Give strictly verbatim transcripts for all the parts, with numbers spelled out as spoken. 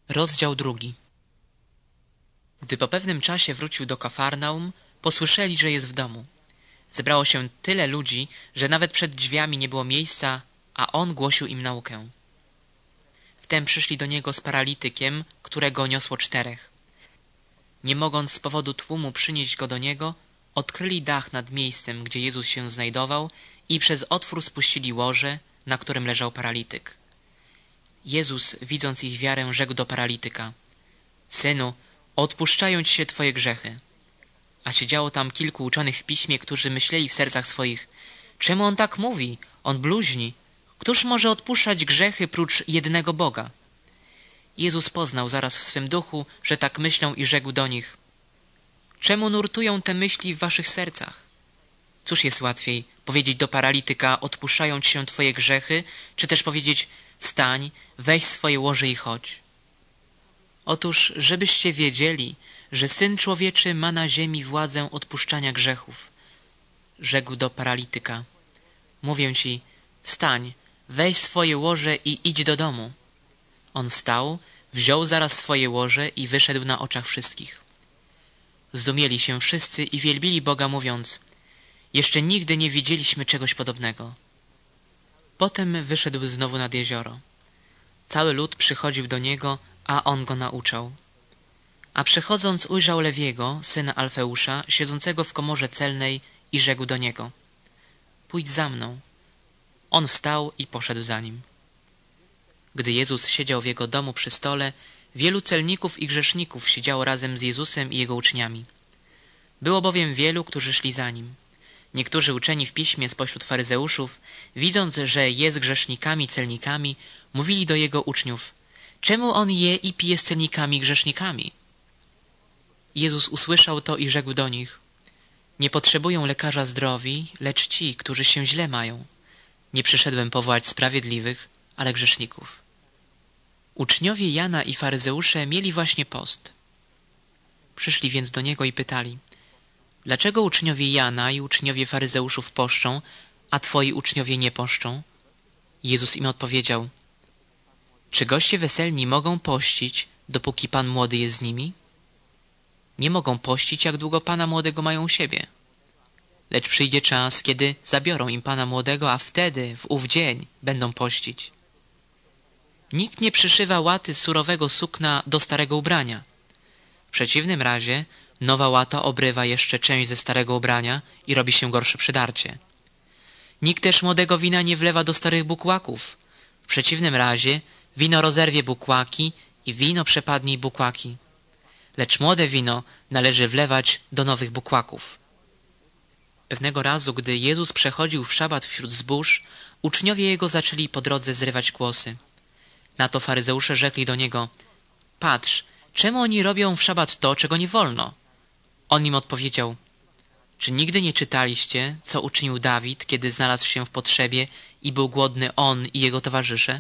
Rozdział drugi. Gdy po pewnym czasie wrócił do Kafarnaum, posłyszeli, że jest w domu. Zebrało się tyle ludzi, że nawet przed drzwiami nie było miejsca, a on głosił im naukę. Wtem przyszli do niego z paralitykiem, którego niosło czterech. Nie mogąc z powodu tłumu przynieść go do niego, odkryli dach nad miejscem, gdzie Jezus się znajdował, i przez otwór spuścili łoże, na którym leżał paralityk. Jezus, widząc ich wiarę, rzekł do paralityka: Synu, odpuszczają ci się twoje grzechy. A siedziało tam kilku uczonych w piśmie, którzy myśleli w sercach swoich: czemu on tak mówi? On bluźni. Któż może odpuszczać grzechy prócz jednego Boga? Jezus poznał zaraz w swym duchu, że tak myślą, i rzekł do nich: czemu nurtują te myśli w waszych sercach? Cóż jest łatwiej, powiedzieć do paralityka: odpuszczają ci się twoje grzechy, czy też powiedzieć: wstań, weź swoje łoże i chodź? Otóż, żebyście wiedzieli, że Syn Człowieczy ma na ziemi władzę odpuszczania grzechów. Rzekł do paralityka: mówię ci, wstań, weź swoje łoże i idź do domu. On wstał, wziął zaraz swoje łoże i wyszedł na oczach wszystkich. Zdumieli się wszyscy i wielbili Boga, mówiąc: jeszcze nigdy nie widzieliśmy czegoś podobnego. Potem wyszedł znowu nad jezioro. Cały lud przychodził do niego, a on go nauczał. A przechodząc ujrzał Lewiego, syna Alfeusza, siedzącego w komorze celnej, i rzekł do niego: pójdź za mną. On wstał i poszedł za nim. Gdy Jezus siedział w jego domu przy stole, wielu celników i grzeszników siedziało razem z Jezusem i jego uczniami. Było bowiem wielu, którzy szli za nim. Niektórzy uczeni w piśmie spośród faryzeuszów, widząc, że jest grzesznikami, celnikami, mówili do jego uczniów: czemu on je i pije z celnikami i grzesznikami? Jezus usłyszał to i rzekł do nich: nie potrzebują lekarza zdrowi, lecz ci, którzy się źle mają. Nie przyszedłem powołać sprawiedliwych, ale grzeszników. Uczniowie Jana i faryzeusze mieli właśnie post. Przyszli więc do niego i pytali: dlaczego uczniowie Jana i uczniowie faryzeuszów poszczą, a twoi uczniowie nie poszczą? Jezus im odpowiedział: czy goście weselni mogą pościć, dopóki pan młody jest z nimi? Nie mogą pościć, jak długo pana młodego mają u siebie. Lecz przyjdzie czas, kiedy zabiorą im pana młodego, a wtedy, w ów dzień, będą pościć. Nikt nie przyszywa łaty z surowego sukna do starego ubrania. W przeciwnym razie nowa łata obrywa jeszcze część ze starego ubrania i robi się gorsze przydarcie. Nikt też młodego wina nie wlewa do starych bukłaków. W przeciwnym razie wino rozerwie bukłaki i wino przepadnie bukłaki. Lecz młode wino należy wlewać do nowych bukłaków. Pewnego razu, gdy Jezus przechodził w szabat wśród zbóż, uczniowie Jego zaczęli po drodze zrywać kłosy. Na to faryzeusze rzekli do Niego: patrz, czemu oni robią w szabat to, czego nie wolno? On im odpowiedział: czy nigdy nie czytaliście, co uczynił Dawid, kiedy znalazł się w potrzebie i był głodny on i jego towarzysze?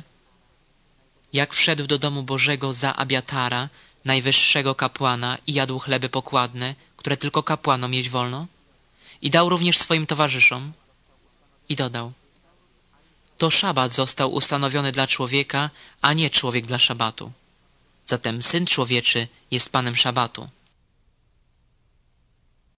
Jak wszedł do domu Bożego za Abiatara, najwyższego kapłana, i jadł chleby pokładne, które tylko kapłanom jeść wolno? I dał również swoim towarzyszom. I dodał: to szabat został ustanowiony dla człowieka, a nie człowiek dla szabatu. Zatem Syn Człowieczy jest Panem szabatu.